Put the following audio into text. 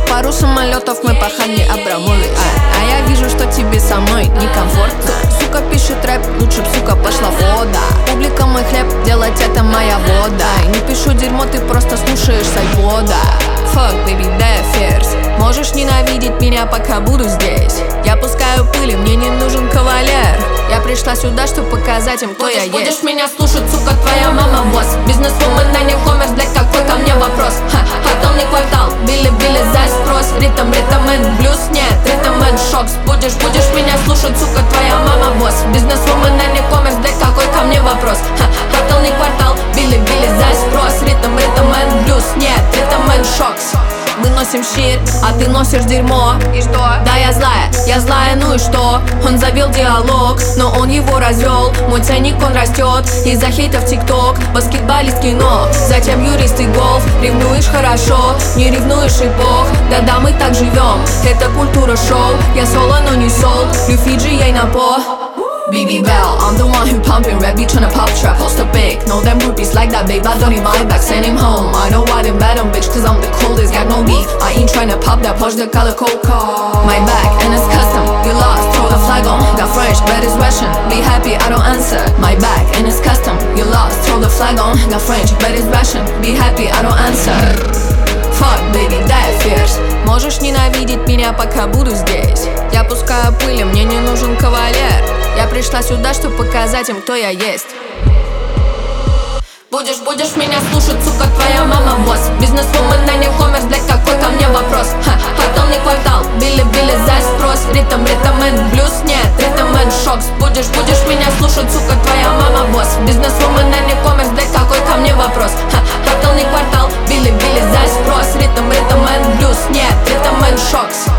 Пару самолетов мы пахали Абрамович. А я вижу, что тебе со мной некомфортно. Сука пишет рэп, лучше б, сука, пошла вода. Публика мой хлеб, делать это моя вода. И не пишу дерьмо, ты просто слушаешь с айпода. Fuck, baby, да я ферзь. Можешь ненавидеть меня, пока буду здесь. Я пускаю пыли, мне не нужен кавалер. Я пришла сюда, чтобы показать им, кто я есть. Будешь меня слушать, сука, твоя мама босс. Бизнесвумен, а не коммерс, блядь, какой ко мне вопрос? Квартал не квартал, били за спрос. Ритм, ритмен, блюз, нет, ритмен, шокс. Будешь меня слушать, сука, твоя мама босс. Бизнесвумен, а не коммерс, блядь, какой ко мне вопрос? Квартал не квартал, били за спрос. Ритм, ритмен, блюз, нет, ритмен, шокс. Мы носим щит, а ты носишь дерьмо. И что? Да, я злая, ну и что? Он завел диалог, но он его развел. Мой ценник, он растет из-за хейтов ТикТок. Баскетболист кино, затем юрист и голф. Ревнуешь хорошо, не ревнуешь и бог. Да-да, мы так живем, это культура шоу. Я соло, но не сол, Лю Фиджи, ей на по. BB Bell, I'm the one who pumping rap, be tryna pop trap, post a bake. Know them groupies like that, babe, I don't need my back, send him home. I know why them bad on bitch, cause I'm the coldest, got no beef. I ain't tryna pop that, push the color coca. My back, and it's custom, you lost, throw the flag on. Got French, but it's Russian, be happy, I don't answer. My back, and it's custom, you lost, throw the flag on. Got French, but it's Russian, be happy, I don't answer. Fuck, baby, да я ферзь. Можешь ненавидеть меня, пока буду здесь. Я пускаю пыли, мне не нужен кавалер. Я пришла сюда, чтобы показать им, кто я есть. Будешь меня слушать, сука, твоя мама босс. Бизнесвумен, а не коммерс, блядь, какой ко мне вопрос? Квартал не квартал, били за спрос. Ритм, ритмен, блюз, нет, ритмен, шокс. Будешь меня слушать, сука, твоя мама босс. Бизнесвумен, а не коммерс, блядь, какой ко мне вопрос? Квартал не квартал, били за спрос. Ритм, ритмен, блюз, нет, ритмен, шокс.